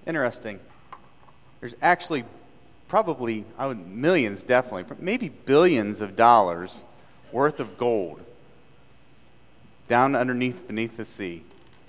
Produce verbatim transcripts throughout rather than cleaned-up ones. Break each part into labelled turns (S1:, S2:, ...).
S1: Interesting. There's actually probably, I would, millions definitely, maybe billions of dollars worth of gold down underneath, beneath the sea.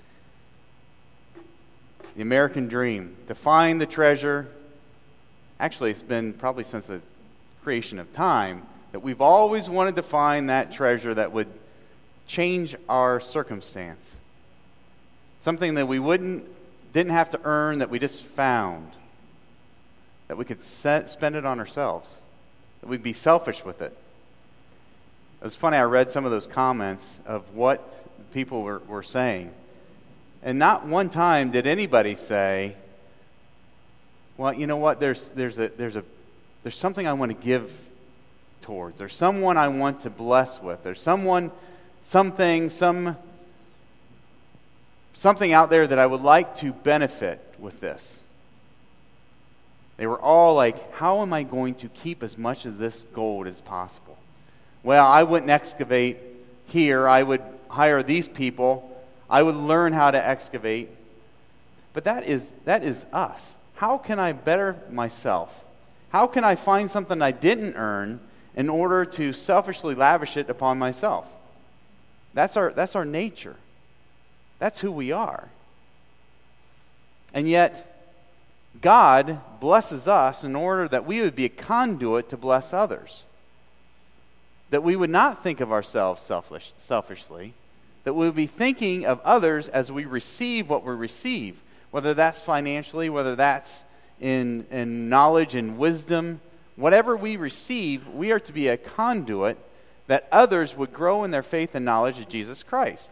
S1: The American dream, to find the treasure. Actually, it's been probably since the creation of time that we've always wanted to find that treasure that would change our circumstance. Something that we wouldn't, didn't have to earn, that we just found. That we could set, spend it on ourselves. That we'd be selfish with it. It was funny, I read some of those comments of what people were, were saying. And not one time did anybody say, well, you know what, there's there's a there's a there's something I want to give towards. There's someone I want to bless with. There's someone, something, some something out there that I would like to benefit with this. They were all like, how am I going to keep as much of this gold as possible? Well, I wouldn't excavate here. I would hire these people. I would learn how to excavate. But that is that is us. How can I better myself? How can I find something I didn't earn in order to selfishly lavish it upon myself? That's our that's our nature. That's who we are. And yet, God blesses us in order that we would be a conduit to bless others. That we would not think of ourselves selfish, selfishly. That we would be thinking of others as we receive what we receive. Whether that's financially, whether that's in, in knowledge and wisdom. Whatever we receive, we are to be a conduit that others would grow in their faith and knowledge of Jesus Christ.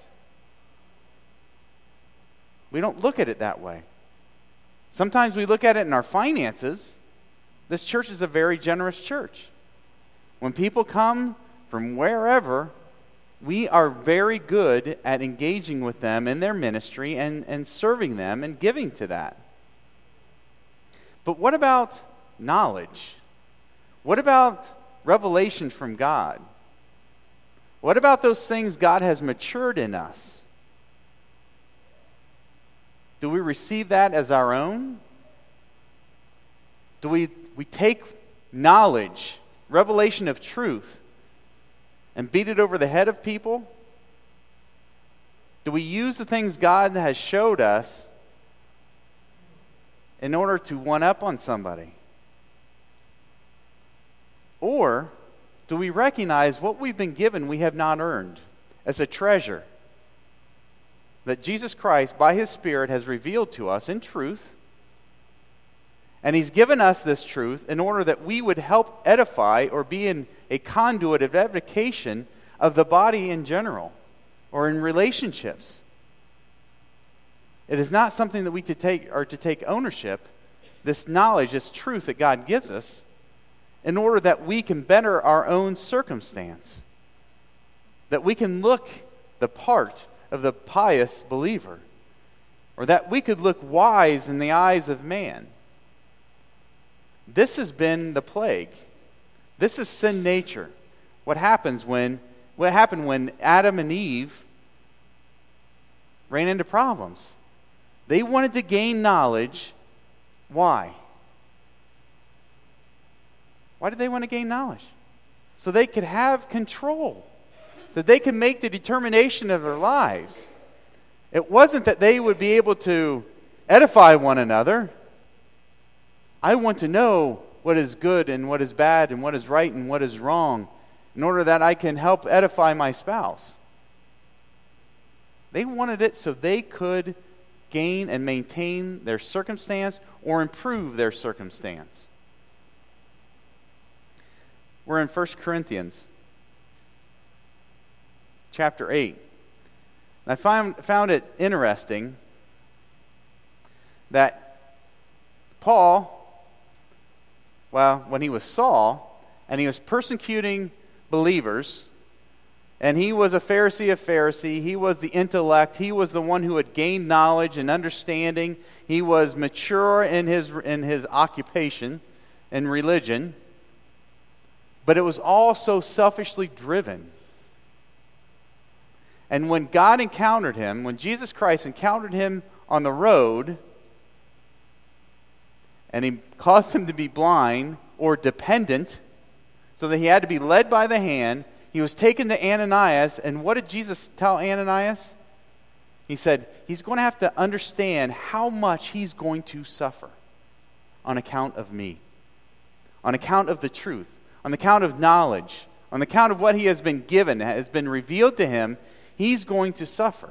S1: We don't look at it that way. Sometimes we look at it in our finances. This church is a very generous church. When people come from wherever, we are very good at engaging with them in their ministry and, and serving them and giving to that. But what about knowledge? What about revelation from God? What about those things God has matured in us? Do we receive that as our own? Do we, we take knowledge, revelation of truth, and beat it over the head of people? Do we use the things God has showed us in order to one-up on somebody? Or do we recognize what we've been given we have not earned as a treasure that Jesus Christ, by His Spirit, has revealed to us in truth? And He's given us this truth in order that we would help edify or be in a conduit of edification of the body in general or in relationships. It is not something that we to take are to take ownership, this knowledge, this truth that God gives us, in order that we can better our own circumstance. That we can look the part of the pious believer, or that we could look wise in the eyes of man. This has been the plague. This is sin nature. What happens when what happened when Adam and Eve ran into problems? They wanted to gain knowledge. Why? Why did they want to gain knowledge? So they could have control. That they could make the determination of their lives. It wasn't that they would be able to edify one another. I want to know what is good and what is bad and what is right and what is wrong in order that I can help edify my spouse. They wanted it so they could gain and maintain their circumstance or improve their circumstance. We're in First Corinthians chapter eight. And I found, found it interesting that Paul, well, when he was Saul, and he was persecuting believers, and he was a Pharisee of Pharisee, he was the intellect, he was the one who had gained knowledge and understanding, he was mature in his in his occupation and religion, but it was all so selfishly driven. And when God encountered him, when Jesus Christ encountered him on the road, and he caused him to be blind or dependent, so that he had to be led by the hand. He was taken to Ananias, and what did Jesus tell Ananias? He said, he's going to have to understand how much he's going to suffer on account of me, on account of the truth, on account of knowledge, on account of what he has been given, has been revealed to him. He's going to suffer.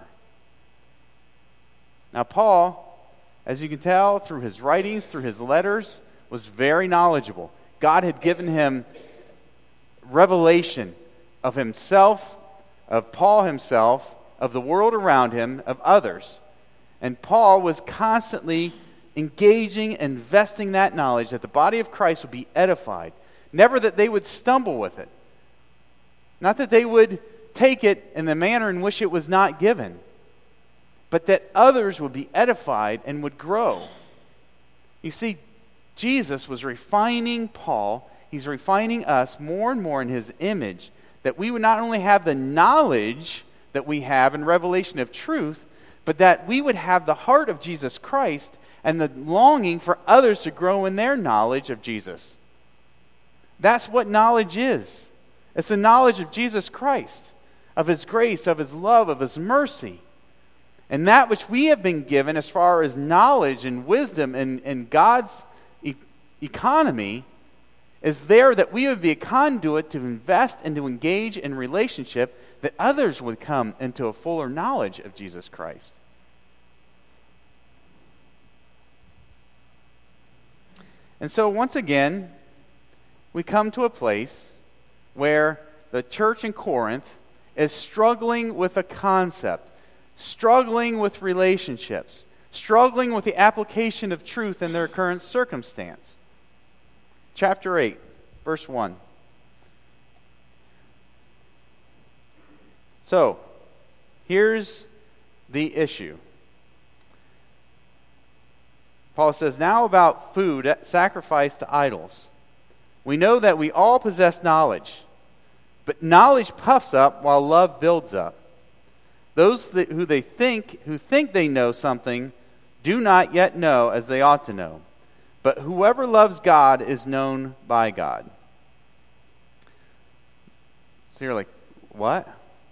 S1: Now, Paul, as you can tell through his writings, through his letters, was very knowledgeable. God had given him revelation of himself, of Paul himself, of the world around him, of others. And Paul was constantly engaging, investing that knowledge that the body of Christ would be edified. Never that they would stumble with it. Not that they would take it in the manner in which it was not given, but that others would be edified and would grow. You see, Jesus was refining Paul. He's refining us more and more in his image, that we would not only have the knowledge that we have in revelation of truth, but that we would have the heart of Jesus Christ and the longing for others to grow in their knowledge of Jesus. That's what knowledge is. It's the knowledge of Jesus Christ, of his grace, of his love, of his mercy. And that which we have been given as far as knowledge and wisdom and, and God's e- economy is there that we would be a conduit to invest and to engage in relationship, that others would come into a fuller knowledge of Jesus Christ. And so once again, we come to a place where the church in Corinth is struggling with a concept, struggling with relationships, struggling with the application of truth in their current circumstance. Chapter eight, verse one. So, here's the issue. Paul says, now about food sacrificed to idols. We know that we all possess knowledge, but knowledge puffs up while love builds up. Those that, who they think who think they know something do not yet know as they ought to know. But whoever loves God is known by God. So you're like, what?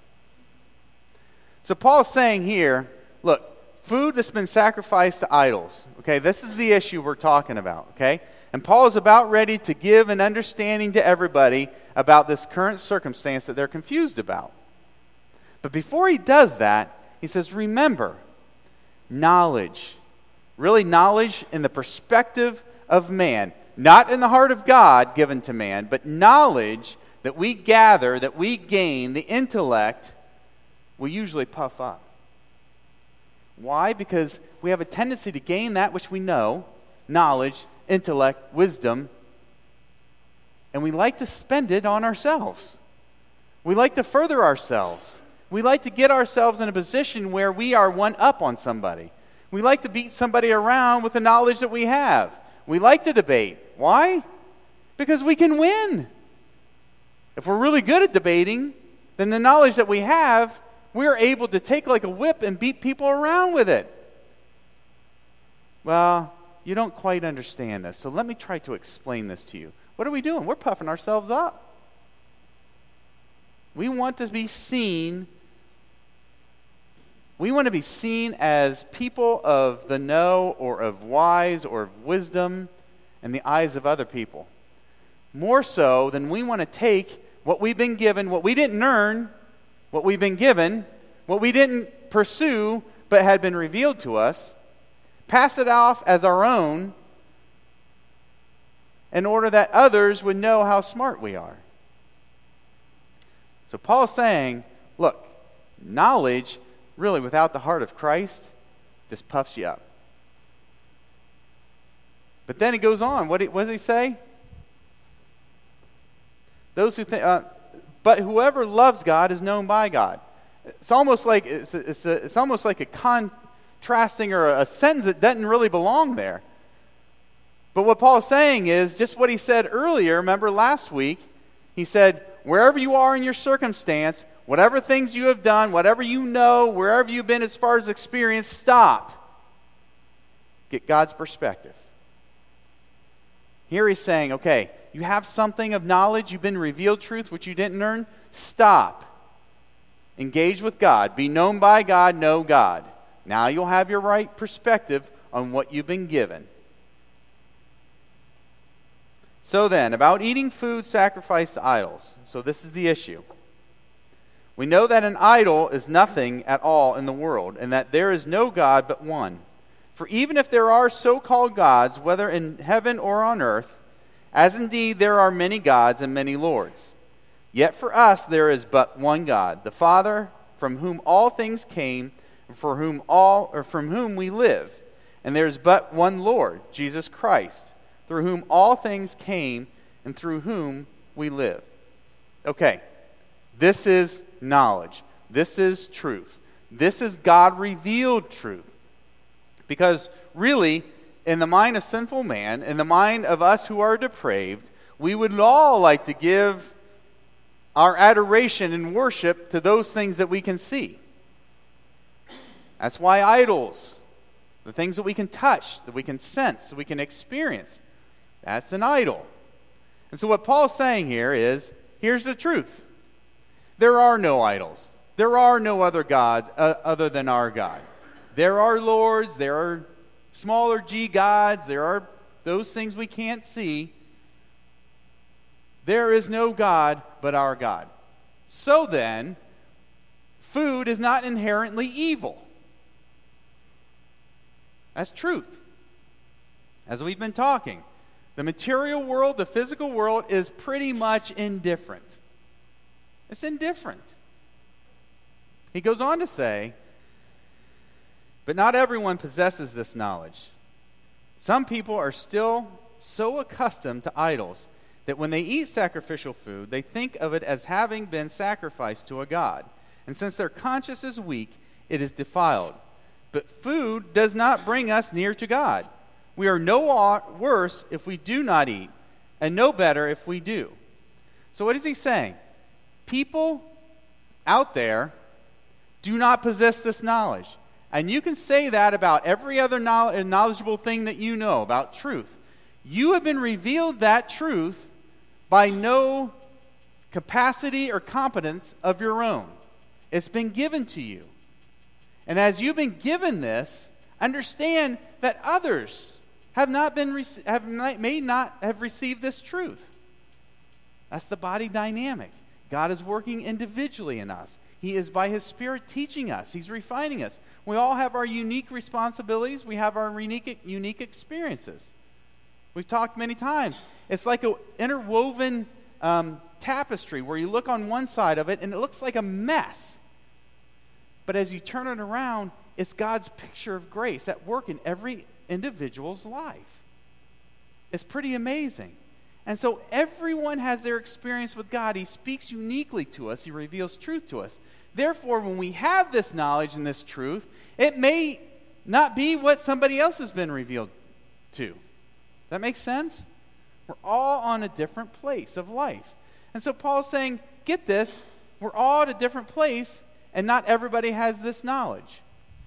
S1: So Paul's saying here, look, food that's been sacrificed to idols. Okay, this is the issue we're talking about, okay? And Paul is about ready to give an understanding to everybody about this current circumstance that they're confused about. But before he does that, he says, remember, knowledge. Really knowledge in the perspective of man. Not in the heart of God given to man, but knowledge that we gather, that we gain, the intellect, will usually puff up. Why? Because we have a tendency to gain that which we know, knowledge, intellect, wisdom, and we like to spend it on ourselves. We like to further ourselves. We like to get ourselves in a position where we are one up on somebody. We like to beat somebody around with the knowledge that we have. We like to debate. Why? Because we can win. If we're really good at debating, then the knowledge that we have, we're able to take like a whip and beat people around with it. Well, you don't quite understand this, so let me try to explain this to you. What are we doing? We're puffing ourselves up. We want to be seen. We want to be seen as people of the know or of wise or of wisdom in the eyes of other people. More so than we want to take what we've been given, what we didn't earn, what we've been given, what we didn't pursue but had been revealed to us, pass it off as our own in order that others would know how smart we are. So Paul's saying, look, knowledge, really without the heart of Christ, just puffs you up. But then he goes on. What, what does he say? Those who think, uh, but whoever loves God is known by God. It's almost like it's a, it's, a, it's almost like a contrasting or a, a sentence that doesn't really belong there. But what Paul's saying is just what he said earlier. Remember last week, he said, wherever you are in your circumstance, whatever things you have done, whatever you know, wherever you've been as far as experience, stop. Get God's perspective. Here he's saying, okay, you have something of knowledge, you've been revealed truth which you didn't earn. Stop. Engage with God. Be known by God, know God. Now you'll have your right perspective on what you've been given. So then, about eating food sacrificed to idols. So this is the issue. We know that an idol is nothing at all in the world, and that there is no God but one. For even if there are so-called gods, whether in heaven or on earth, as indeed there are many gods and many lords, yet for us there is but one God, the Father, from whom all things came, and for whom all or from whom we live. And there is but one Lord, Jesus Christ, through whom all things came and through whom we live. Okay, this is knowledge. This is truth. This is God-revealed truth. Because really, in the mind of sinful man, in the mind of us who are depraved, we would all like to give our adoration and worship to those things that we can see. That's why idols, the things that we can touch, that we can sense, that we can experience, that's an idol. And so what Paul's saying here is, here's the truth. There are no idols. There are no other gods uh, other than our God. There are lords, there are smaller g gods, there are those things we can't see. There is no God but our God. So then, food is not inherently evil. That's truth. As we've been talking, the material world, the physical world, is pretty much indifferent. It's indifferent. He goes on to say, but not everyone possesses this knowledge. Some people are still so accustomed to idols that when they eat sacrificial food, they think of it as having been sacrificed to a god. And since their conscience is weak, it is defiled. But food does not bring us near to God. We are no worse if we do not eat, and no better if we do. So what is he saying? People out there do not possess this knowledge. And you can say that about every other knowledgeable thing that you know about truth. You have been revealed that truth by no capacity or competence of your own. It's been given to you. And as you've been given this, understand that others have not been have not, may not have received this truth. That's the body dynamic. God is working individually in us. He is by His Spirit teaching us. He's refining us. We all have our unique responsibilities. We have our unique, unique experiences. We've talked many times. It's like an interwoven um, tapestry where you look on one side of it and it looks like a mess. But as you turn it around, it's God's picture of grace at work in every individual's life. It's pretty amazing. And so everyone has their experience with God. He speaks uniquely to us. He reveals truth to us. Therefore, when we have this knowledge and this truth, it may not be what somebody else has been revealed to. That makes sense? We're all on a different place of life. And so Paul's saying, get this, we're all at a different place, and not everybody has this knowledge.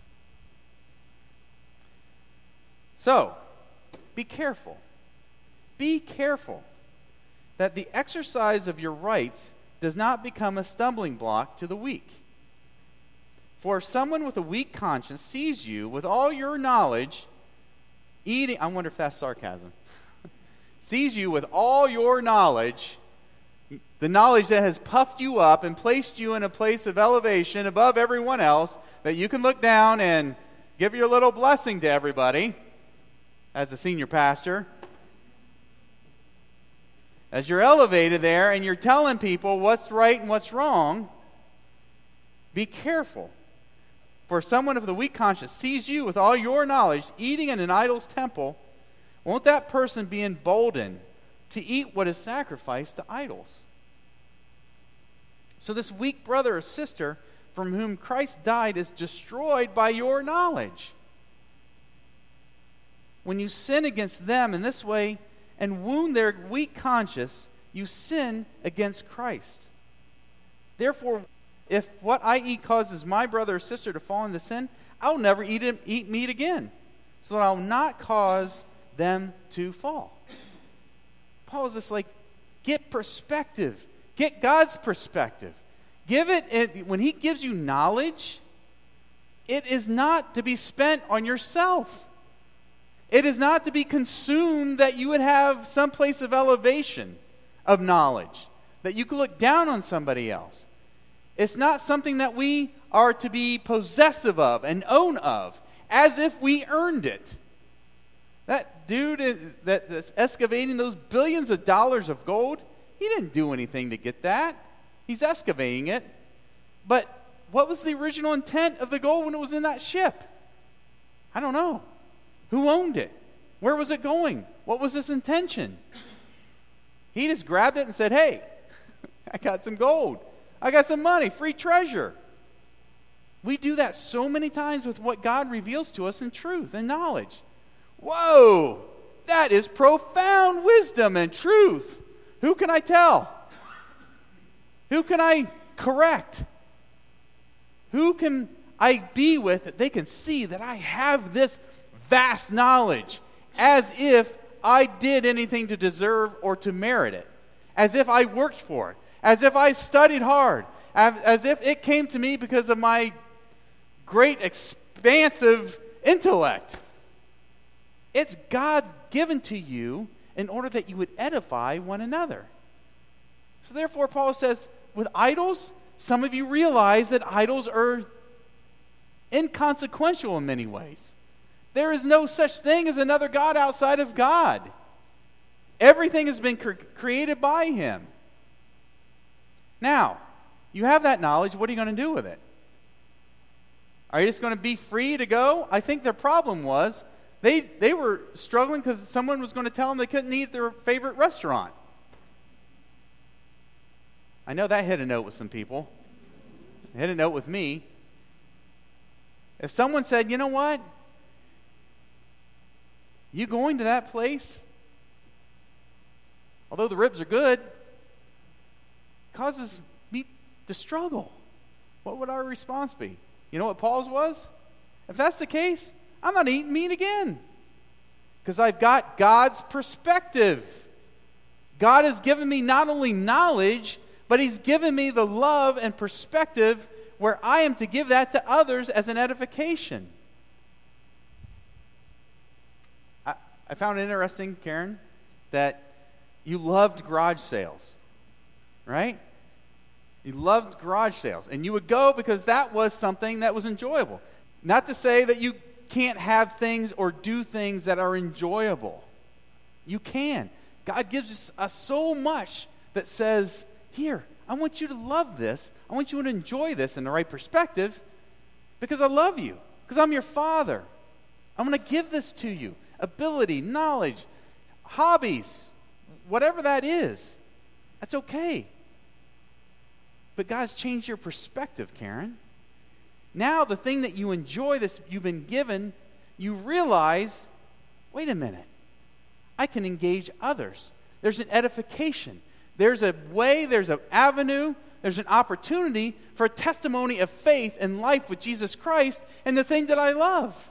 S1: So, be careful. Be careful that the exercise of your rights does not become a stumbling block to the weak. For if someone with a weak conscience sees you with all your knowledge eating, I wonder if that's sarcasm, sees you with all your knowledge, the knowledge that has puffed you up and placed you in a place of elevation above everyone else, that you can look down and give your little blessing to everybody as the senior pastor. As you're elevated there and you're telling people what's right and what's wrong, be careful. For someone of the weak conscience sees you with all your knowledge eating in an idol's temple, won't that person be emboldened to eat what is sacrificed to idols? So this weak brother or sister from whom Christ died is destroyed by your knowledge. When you sin against them in this way and wound their weak conscience, you sin against Christ. Therefore, if what I eat causes my brother or sister to fall into sin, I'll never eat, eat meat again, so that I'll not cause them to fall. Paul's just like, get perspective. Get God's perspective. Give it, it, when he gives you knowledge, it is not to be spent on yourself. It is not to be consumed that you would have some place of elevation of knowledge, that you could look down on somebody else. It's not something that we are to be possessive of and own of, as if we earned it. That dude is, that, that's excavating those billions of dollars of gold, he didn't do anything to get that. He's excavating it. But what was the original intent of the gold when it was in that ship? I don't know. Who owned it? Where was it going? What was its intention? He just grabbed it and said, hey, I got some gold. I got some money, free treasure. We do that so many times with what God reveals to us in truth and knowledge. Whoa, that is profound wisdom and truth. Who can I tell? Who can I correct? Who can I be with that they can see that I have this vast knowledge, as if I did anything to deserve or to merit it, as if I worked for it, as if I studied hard, as, as if it came to me because of my great expansive intellect. It's God given to you in order that you would edify one another. So therefore, Paul says, with idols, some of you realize that idols are inconsequential in many ways. There is no such thing as another God outside of God. Everything has been cre- created by Him. Now, you have that knowledge. What are you going to do with it? Are you just going to be free to go? I think their problem was they, they were struggling because someone was going to tell them they couldn't eat at their favorite restaurant. I know that hit a note with some people. It hit a note with me. If someone said, you know what? You going to that place, although the ribs are good, causes me to struggle. What would our response be? You know what Paul's was? If that's the case, I'm not eating meat again. Because I've got God's perspective. God has given me not only knowledge, but He's given me the love and perspective where I am to give that to others as an edification. I, I found it interesting, Karen, that you loved garage sales, right? You loved garage sales. And you would go because that was something that was enjoyable. Not to say that you can't have things or do things that are enjoyable. You can. God gives us, us so much that says, here, I want you to love this. I want you to enjoy this in the right perspective because I love you, because I'm your Father. I'm going to give this to you. Ability, knowledge, hobbies, whatever that is. That's okay. But God's changed your perspective, Karen. Now the thing that you enjoy, this you've been given, you realize, wait a minute, I can engage others. There's an edification. There's a way, there's an avenue, there's an opportunity for a testimony of faith and life with Jesus Christ and the thing that I love.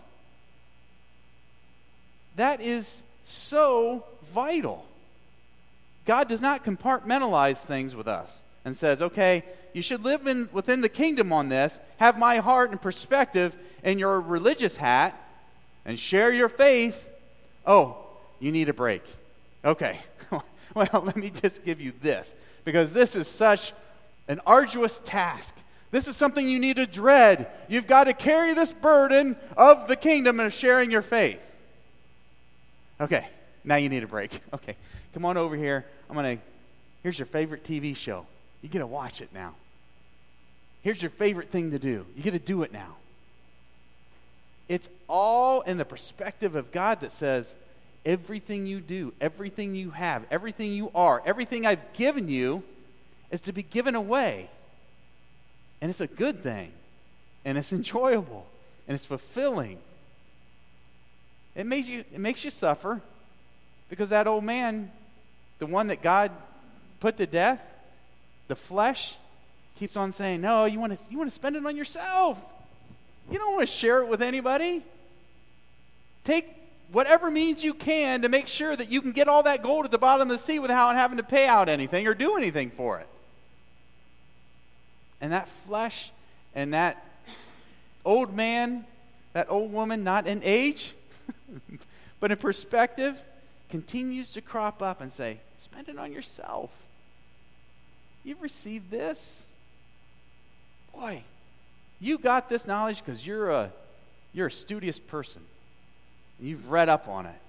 S1: That is so vital. God does not compartmentalize things with us and says, okay, you should live in, within the kingdom on this, have my heart and perspective in your religious hat, and share your faith. Oh, you need a break. Okay. Well, let me just give you this, because this is such an arduous task. This is something you need to dread. You've got to carry this burden of the kingdom and of sharing your faith. Okay, now you need a break. Okay, come on over here. I'm going to, here's your favorite T V show. You get to watch it now. Here's your favorite thing to do. You get to do it now. It's all in the perspective of God that says, everything you do, everything you have, everything you are, everything I've given you is to be given away. And it's a good thing. And it's enjoyable. And it's fulfilling. It makes you, it makes you suffer because that old man, the one that God put to death, the flesh, keeps on saying, no, you want to you want to spend it on yourself. You don't want to share it with anybody. Take whatever means you can to make sure that you can get all that gold at the bottom of the sea without having to pay out anything or do anything for it. And that flesh and that old man, that old woman, not in age, but in perspective, continues to crop up and say, spend it on yourself. You've received this. Boy, you got this knowledge because you're a, you're a studious person. You've read up on it.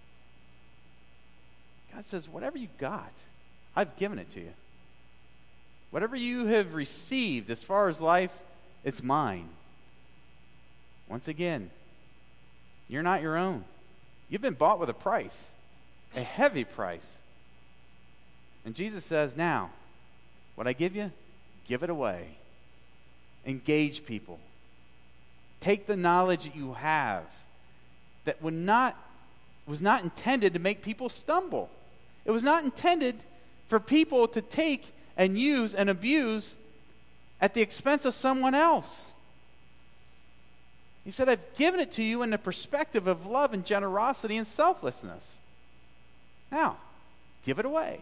S1: God says, whatever you got, I've given it to you. Whatever you have received as far as life, it's mine. Once again, you're not your own. You've been bought with a price, a heavy price. And Jesus says, now, what I give you, give it away. Engage people. Take the knowledge that you have that would not, was not intended to make people stumble. It was not intended for people to take and use and abuse at the expense of someone else. He said, I've given it to you in the perspective of love and generosity and selflessness. Now, give it away.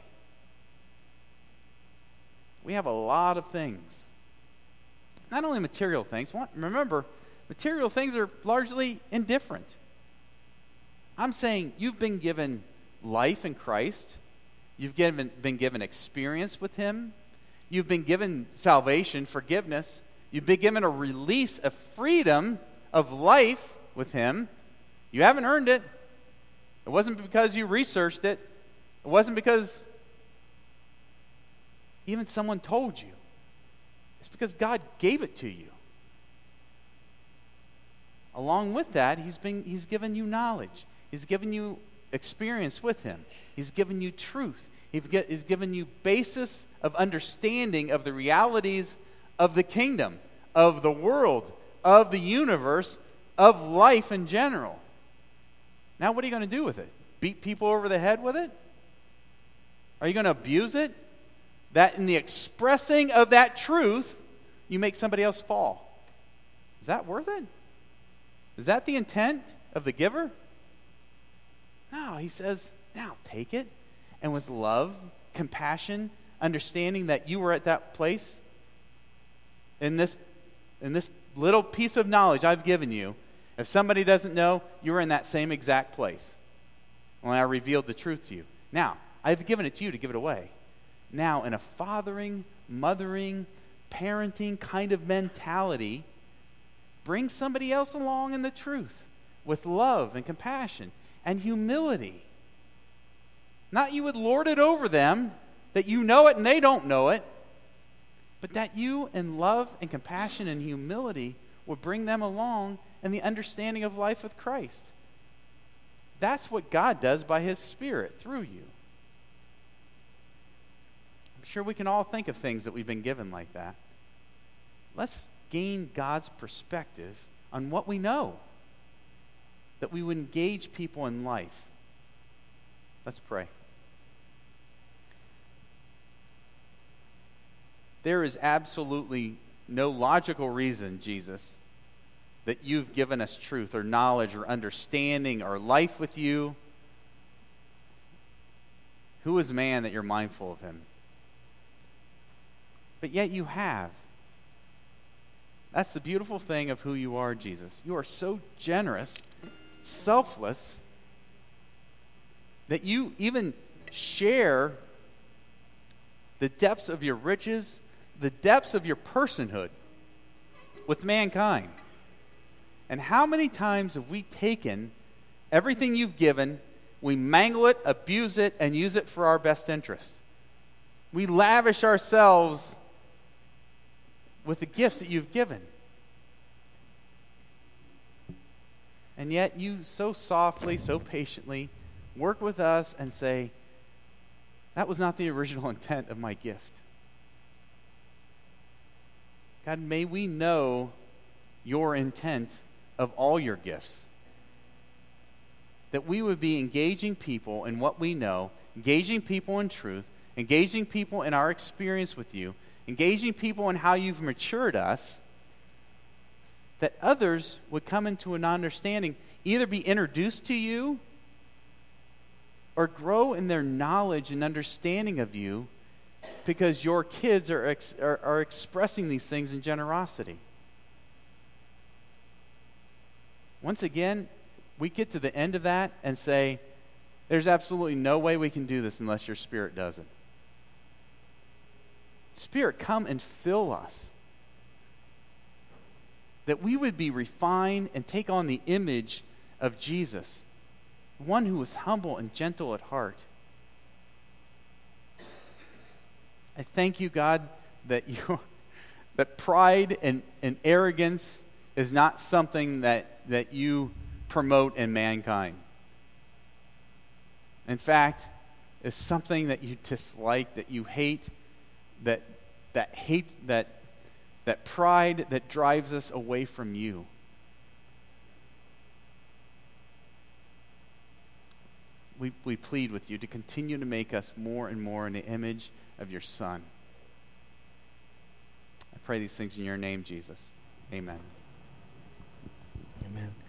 S1: We have a lot of things. Not only material things. Remember, material things are largely indifferent. I'm saying you've been given life in Christ. You've given, been given experience with Him. You've been given salvation, forgiveness. You've been given a release of freedom of life with Him. You haven't earned it. It wasn't because you researched it. It wasn't because even someone told you. It's because God gave it to you. Along with that, He's been, He's given you knowledge. He's given you experience with Him. He's given you truth. He's given you basis of understanding of the realities of the kingdom, of the world, of the universe, of life in general. Now what are you going to do with it? Beat people over the head with it? Are you going to abuse it? That in the expressing of that truth, you make somebody else fall. Is that worth it? Is that the intent of the giver? No, he says, now take it, and with love, compassion, understanding that you were at that place, in this, in this little piece of knowledge I've given you, if somebody doesn't know, you were in that same exact place when I revealed the truth to you. Now, I've given it to you to give it away. Now, in a fathering, mothering, parenting kind of mentality, bring somebody else along in the truth with love and compassion and humility. Not you would lord it over them, that you know it and they don't know it, but that you in love and compassion and humility would bring them along in the understanding of life with Christ. That's what God does by His Spirit through you. I'm sure we can all think of things that we've been given like that. Let's gain God's perspective on what we know, that we would engage people in life. Let's pray. There is absolutely no logical reason, Jesus, that you've given us truth or knowledge or understanding or life with you. Who is man that you're mindful of him? But yet you have. That's the beautiful thing of who you are, Jesus. You are so generous, selfless, that you even share the depths of your riches, the depths of your personhood with mankind. And how many times have we taken everything you've given, we mangle it, abuse it, and use it for our best interest? We lavish ourselves with the gifts that you've given. And yet you so softly, so patiently work with us and say, that was not the original intent of my gift. God, may we know your intent of all your gifts. That we would be engaging people in what we know, engaging people in truth, engaging people in our experience with you, engaging people in how you've matured us, that others would come into an understanding, either be introduced to you or grow in their knowledge and understanding of you, because your kids are, ex- are, are expressing these things in generosity. Once again, we get to the end of that and say, there's absolutely no way we can do this unless your Spirit does it. Spirit, come and fill us, that we would be refined and take on the image of Jesus, one who was humble and gentle at heart. I thank you, God, that you that pride and, and arrogance is not something that, that you promote in mankind. In fact, it's something that you dislike, that you hate, that that hate that that pride that drives us away from you. We we plead with you to continue to make us more and more in the image of your Son. I pray these things in your name, Jesus. Amen.
S2: Amen.